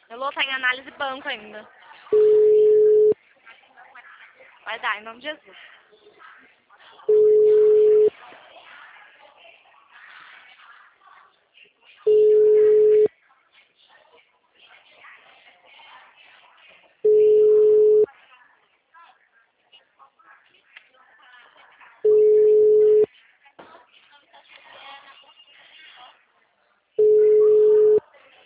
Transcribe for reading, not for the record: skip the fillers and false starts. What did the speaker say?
Elô, tá em análise banco ainda. Vai dar, em nome de Jesus.